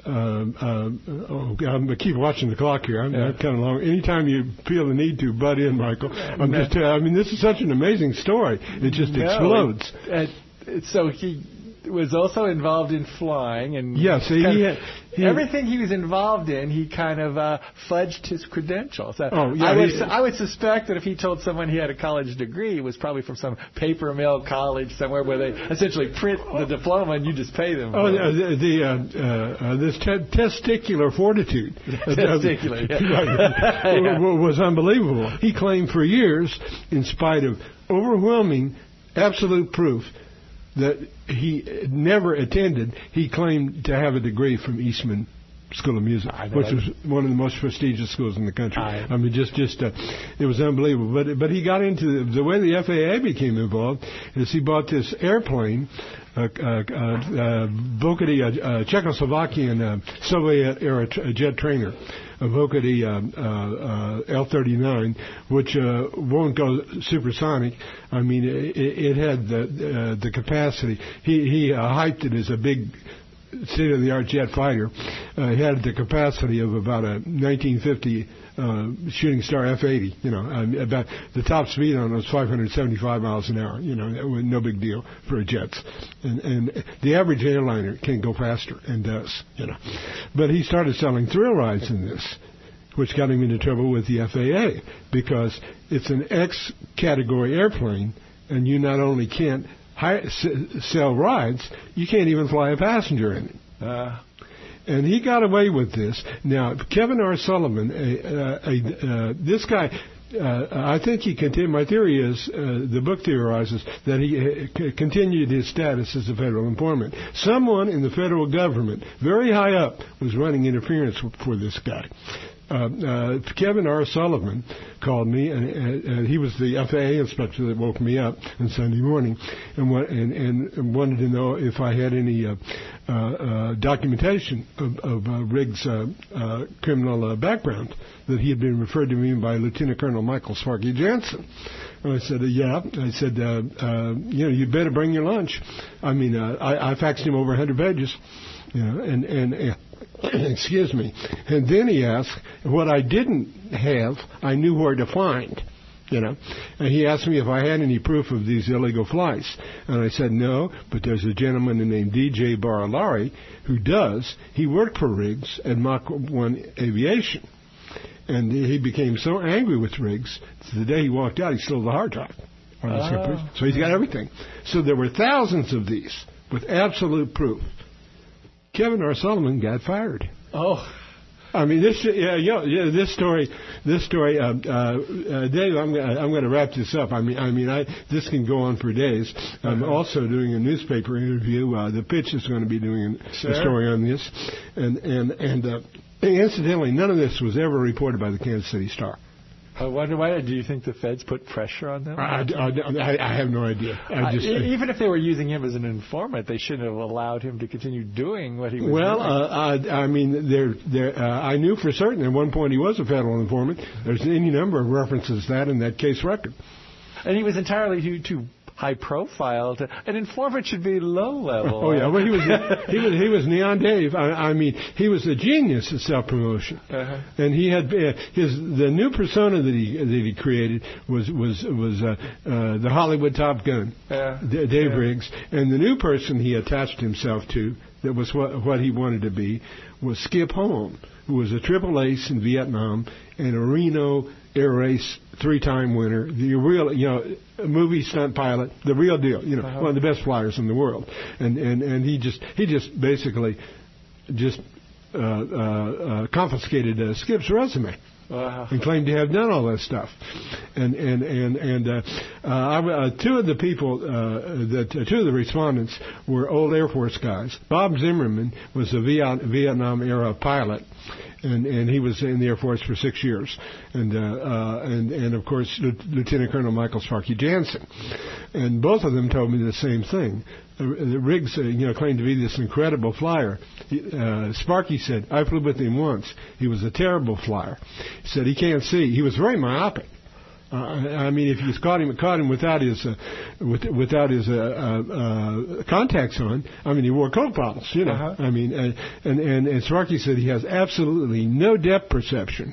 uh, oh, I keep watching the clock here. I'm, yeah. I'm kind of long. Anytime you feel the need to, butt in, Michael. I'm just. Uh, I mean, this is such an amazing story. It just no, explodes. It, it, so he was also involved in flying, and yes, he, he, had, he everything he was involved in, he kind of uh, fudged his credentials. Oh, yeah, I would, he, I would suspect that if he told someone he had a college degree, it was probably from some paper mill college somewhere where they essentially print the diploma and you just pay them. Oh, the, the uh, uh, this te- testicular fortitude, testicular, yeah. yeah. was unbelievable. He claimed for years, in spite of overwhelming, absolute proof that he never attended, he claimed to have a degree from Eastman School of Music, which was one of the most prestigious schools in the country. I, I mean, just, just uh, it was unbelievable. But but he got into the, the way the F A A became involved is he bought this airplane, uh, uh, uh, Vokety, uh, uh, Czechoslovakian uh, Soviet-era t- jet trainer, a Vokety uh, uh, uh, L thirty-nine, which uh, won't go supersonic. I mean, it, it had the uh, the capacity. He he uh, hyped it as a big state-of-the-art jet fighter. Uh, had the capacity of about a nineteen fifty uh, Shooting Star F eighty. You know, um, about the top speed on it was five hundred seventy-five miles an hour. You know, that was no big deal for jets. And, and the average airliner can go faster and does. You know, but he started selling thrill rides in this, which got him into trouble with the F A A because it's an X category airplane, and you not only can't High, s- sell rides, you can't even fly a passenger in it. Uh, and he got away with this. Now, Kevin R. Sullivan, a, a, a, uh, this guy, uh, I think he continued, my theory is, uh, the book theorizes that he uh, c- continued his status as a federal informant. Someone in the federal government, very high up, was running interference for this guy. Uh, uh, Kevin R. Sullivan called me, and, and, and he was the F A A inspector that woke me up on Sunday morning, and, wa- and, and wanted to know if I had any uh, uh, uh, documentation of, of uh, Riggs' uh, uh, criminal uh, background, that he had been referred to me by Lieutenant Colonel Michael Sparky Jansen. And I said, uh, yeah. I said, uh, uh, you know, you'd better bring your lunch. I mean, uh, I, I faxed him over one hundred pages, you know, and, and, and excuse me. And then he asked, what I didn't have, I knew where to find, you know. And he asked me if I had any proof of these illegal flights. And I said, no, but there's a gentleman named D J Barilari who does. He worked for Riggs at Mach one Aviation. And he became so angry with Riggs, the day he walked out, he stole the hard drive on his computers. So he's got everything. So there were thousands of these with absolute proof. Kevin R. Sullivan got fired. Oh, I mean, this, yeah, yeah, yeah this story, this story, uh, uh, uh, Dave, I'm gonna, I'm going to wrap this up. I mean, I mean, I, this can go on for days. I'm uh-huh. also doing a newspaper interview. Uh, the Pitch is going to be doing sure. a story on this, and and and uh, incidentally, none of this was ever reported by the Kansas City Star. I wonder why. Do you think the feds put pressure on them? I, I, I have no idea. I just, uh, even if they were using him as an informant, they shouldn't have allowed him to continue doing what he was well, doing. Well, uh, I mean, there, there. Uh, I knew for certain at one point he was a federal informant. There's any number of references to that in that case record. And he was entirely too, too high profile. To, an informant should be low level. Oh yeah, well he was he was he was Neon Dave. I, I mean, he was a genius at self promotion, uh-huh. and he had uh, his the new persona that he that he created was was was uh, uh, the Hollywood Top Gun, yeah. D- Dave yeah. Riggs, and the new person he attached himself to that was what what he wanted to be was Skip Holm, who was a triple ace in Vietnam and a Reno Air Race three-time winner, the real, you know, movie stunt pilot, the real deal, you know, uh-huh. one of the best flyers in the world, and and and he just he just basically just uh, uh, uh, confiscated uh, Skip's resume. Uh-huh. And claimed to have done all that stuff, and and and and uh, uh, uh, two of the people uh, that uh, two of the respondents were old Air Force guys. Bob Zimmerman was a Viet- Vietnam era pilot, and and he was in the Air Force for six years, and uh, uh, and and of course Lieutenant Colonel Michael Sparky Jansen, and both of them told me the same thing. Uh, Riggs, uh, you know, claimed to be this incredible flyer. He, uh, Sparky said, I flew with him once. He was a terrible flyer. He said he can't see. He was very myopic. Uh, I mean, if you caught him, caught him without his, uh, with, without his uh, uh, uh, contacts on. I mean, he wore Coke bottles, you know. Uh-huh. I mean, uh, and and and Sparky said he has absolutely no depth perception.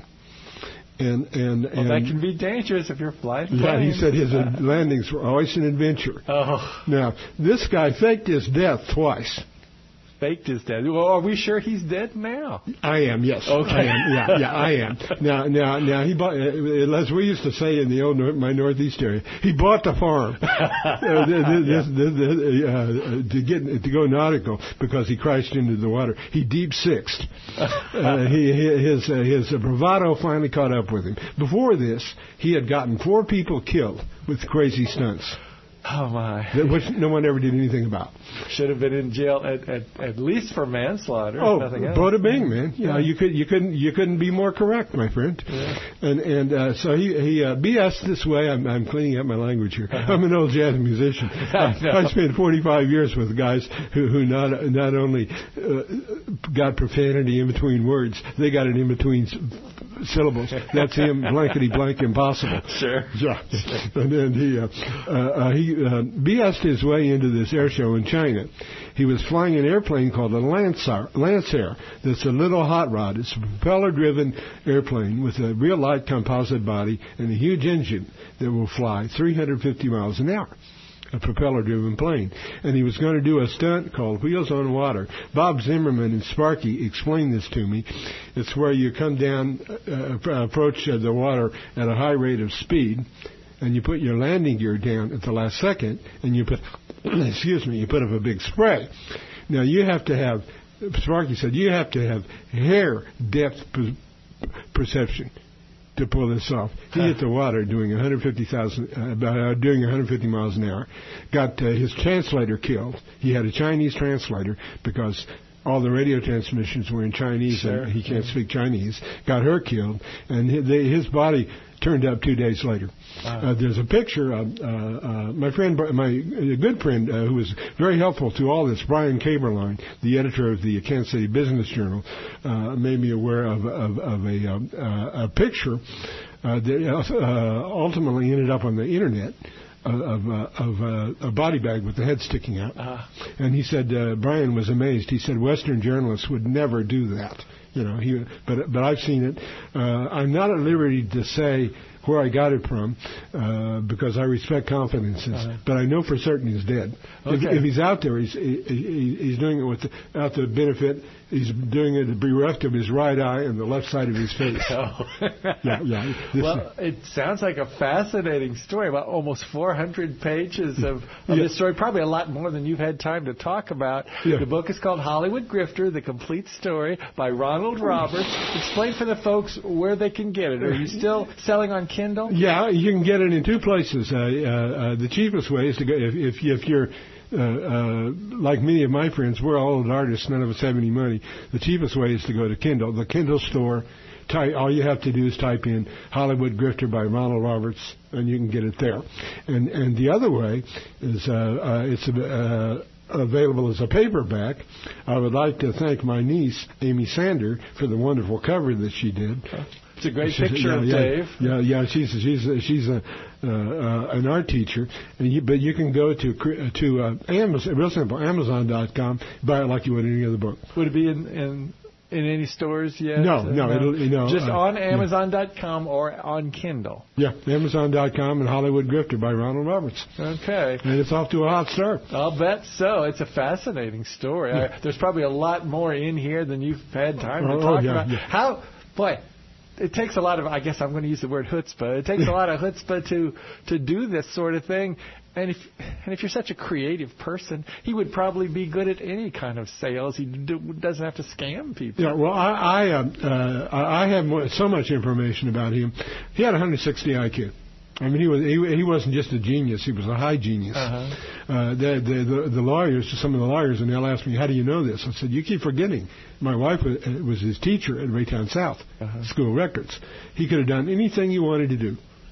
And and well, and that can be dangerous if you're flying planes. Yeah, he said his uh, landings were always an adventure. Oh. Now, this guy faked his death twice. Faked his death. Well, are we sure he's dead now? I am, yes. Okay. I am, yeah, yeah, I am. Now, now, now, he bought, uh, as we used to say in the old nor- my Northeast area, he bought the farm uh, this, this, this, uh, to get to go nautical because he crashed into the water. He deep sixed. Uh, he, his uh, his bravado finally caught up with him. Before this, he had gotten four people killed with crazy stunts. Oh, my. Which no one ever did anything about. Should have been in jail at at, at least for manslaughter. Oh, nothing else. bada bing, man. Yeah, yeah, you could you couldn't you couldn't be more correct, my friend. Yeah. And and uh, so he he uh, B S'd this way. I'm I'm cleaning up my language here. Uh-huh. I'm an old jazz musician. I, I spent forty-five years with guys who who not not only uh, got profanity in between words, they got it in between syllables. That's him, blankety blank, impossible. Sure. Yeah. And then he uh, uh, uh, he uh, B S'd his way into this air show in China. He was flying an airplane called a Lancer. Lancer. That's a little hot rod. It's a propeller-driven airplane with a real light composite body and a huge engine that will fly three hundred fifty miles an hour. A propeller-driven plane. And he was going to do a stunt called Wheels on Water. Bob Zimmerman and Sparky explained this to me. It's where you come down, uh, approach uh, the water at a high rate of speed, and you put your landing gear down at the last second, and you put, excuse me, you put up a big spray. Now you have to have, Sparky said, you have to have hair depth per- perception to pull this off. He hit the water doing one hundred fifty thousand, uh, uh, doing one hundred fifty miles an hour. Got uh, his translator killed. He had a Chinese translator because all the radio transmissions were in Chinese, sure. and he can't speak Chinese. Got her killed, and his, they, his body turned up two days later. Wow. Uh, there's a picture of uh, uh, my friend, my uh, good friend, uh, who was very helpful to all this, Brian Kaberline, the editor of the Kansas City Business Journal, uh, made me aware of, of, of a, uh, a picture uh, that uh, ultimately ended up on the internet. Of, uh, of uh, a body bag with the head sticking out. Uh, and he said, uh, Brian was amazed. He said, Western journalists would never do that. You know, he, but, but I've seen it. Uh, I'm not at liberty to say where I got it from, uh, because I respect confidences. Uh-huh. But I know for certain he's dead. Okay. If, if he's out there, he's he, he, he's doing it without the benefit. He's doing it bereft of his right eye and the left side of his face. Oh. yeah, yeah. This well, it sounds like a fascinating story. About almost four hundred pages of, of yeah. this story. Probably a lot more than you've had time to talk about. Yeah. The book is called Hollywood Grifter: The Complete Story by Ronald Roberts. Explain for the folks where they can get it. Are you still selling on Kindle? Yeah, you can get it in two places. Uh, uh, uh, the cheapest way is to go if if, if you're Uh, uh, like many of my friends, we're all old artists. None of us have any money. The cheapest way is to go to Kindle. The Kindle store, ty- all you have to do is type in Hollywood Grifter by Ronald Roberts, and you can get it there. And and the other way is uh, uh, it's uh, available as a paperback. I would like to thank my niece, Amy Sander, for the wonderful cover that she did. It's a great she's, picture yeah, of yeah, Dave. Yeah, yeah, she's she's she's a uh, uh, an art teacher, and you, but you can go to to uh, Amazon, real simple, Amazon dot com, buy it like you would any other book. Would it be in in, in any stores yet? No, no, no. it'll you know just uh, on Amazon dot com yeah. or on Kindle. Yeah, Amazon dot com and Hollywood Grifter by Ronald Roberts. Okay, and it's off to a hot start. I'll bet so. It's a fascinating story. Yeah. I, there's probably a lot more in here than you've had time oh, to talk oh, yeah, about. Yeah. How, boy. It takes a lot of, I guess I'm going to use the word chutzpah. It takes a lot of chutzpah to to do this sort of thing. And if and if you're such a creative person, he would probably be good at any kind of sales. He do, doesn't have to scam people. Yeah, well, I I, uh, uh, I have so much information about him. He had one hundred sixty I Q. I mean, he was he, he wasn't just a genius; he was a high genius. Uh-huh. Uh, the, the the the lawyers, some of the lawyers, and they'll ask me, "How do you know this?" I said, "You keep forgetting. My wife was, was his teacher at Raytown South uh-huh. School Records. He could have done anything you wanted to do.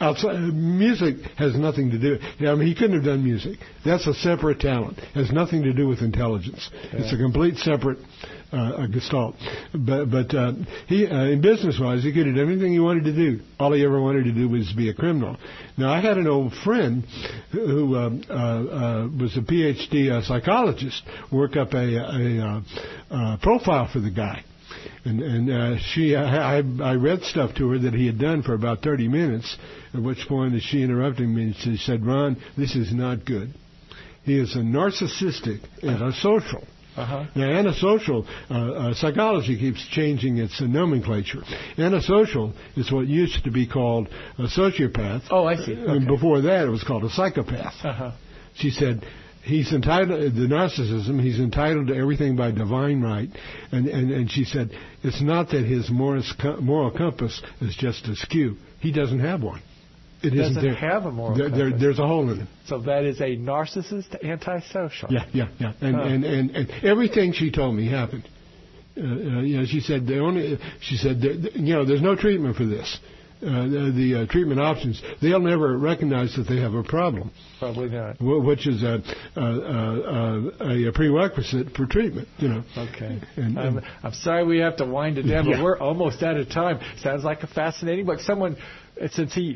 outside, music has nothing to do. I mean, he couldn't have done music. That's a separate talent. It has nothing to do with intelligence. Yeah. It's a complete separate uh, a gestalt. But but uh, he, uh, in business-wise, he could have done anything he wanted to do. All he ever wanted to do was be a criminal. Now, I had an old friend who uh, uh, uh, was a P H D uh, psychologist work up a, a, a, a profile for the guy. And, and uh, she, I, I read stuff to her that he had done for about thirty minutes, at which point she interrupted me and she said, Ron, this is not good. He is a narcissistic and a social. Uh-huh. Now, antisocial, uh, uh, psychology keeps changing its uh, nomenclature. Antisocial is what used to be called a sociopath. Oh, I see. Okay. And before that, it was called a psychopath. Uh-huh. She said, he's entitled, the narcissism, he's entitled to everything by divine right. And, and, and she said, it's not that his moral, moral compass is just askew. He doesn't have one. It doesn't there. have a moral there, there, There's a hole in it. So that is a narcissist antisocial. Yeah, yeah, yeah. And, huh. and, and, and everything she told me happened. Uh, uh, you know, she said the only. She said, that, you know, there's no treatment for this. Uh, the the uh, treatment options, they'll never recognize that they have a problem. Probably not. Which is a, a, a, a prerequisite for treatment, you know. Okay. And, and I'm, I'm sorry we have to wind it down, yeah. but we're almost out of time. Sounds like a fascinating book. Someone, since he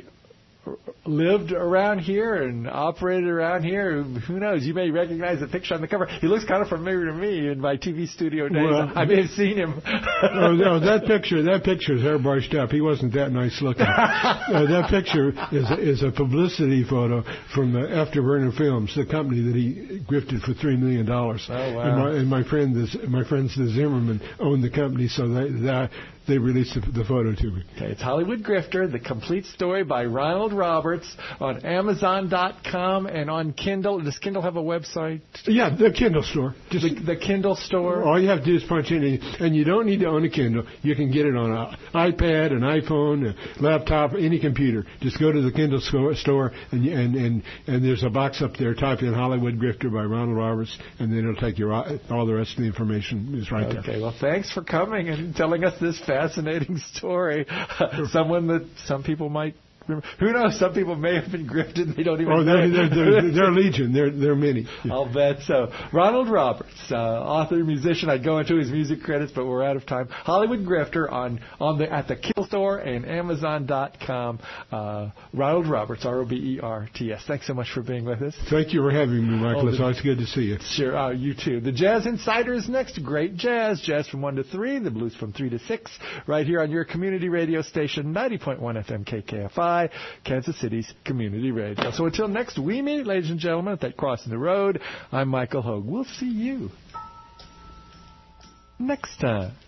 lived around here and operated around here, who knows? You may recognize the picture on the cover. He looks kind of familiar to me in my T V studio days. Well, I may have seen him. oh, no, that picture, that picture is airbrushed up. He wasn't that nice looking. uh, that picture is a, is a publicity photo from uh, Afterburner Films, the company that he grifted for three million dollars. Oh wow! And my, and my friend, the, my friends, the Zimmerman, owned the company, so they they, they released the, the photo to me. Okay, it's Hollywood Grifter, the complete story by Ronald Roberts on Amazon dot com and on Kindle. Does Kindle have a website? Yeah, the Kindle store. Just the, the Kindle store? All you have to do is punch in, and you don't need to own a Kindle. You can get it on an iPad, an iPhone, a laptop, any computer. Just go to the Kindle store, and and and, and there's a box up there. Type in Hollywood Grifter by Ronald Roberts, and then it'll take you all the rest of the information is right okay, there. Okay, well, thanks for coming and telling us this fascinating story. Someone that some people might remember. Who knows? Some people may have been grifted and they don't even oh, know. Oh, they're, they're, they're, they're legion. They're, they're many. Yeah. I'll bet so. Ronald Roberts, uh, author, musician. I'd go into his music credits, but we're out of time. Hollywood Grifter on, on the at the Kindle store and Amazon dot com. Uh, Ronald Roberts, R O B E R T S. Thanks so much for being with us. Thank you for having me, Michael. Oh, it's always good to see you. Sure. Uh, you too. The Jazz Insider is next. Great jazz. Jazz from one to three. The blues from three to six. Right here on your community radio station, ninety point one F M K K F I, Kansas City's community radio. So until next we meet, ladies and gentlemen, at that Crossing the Road, I'm Michael Hogue. We'll see you next time.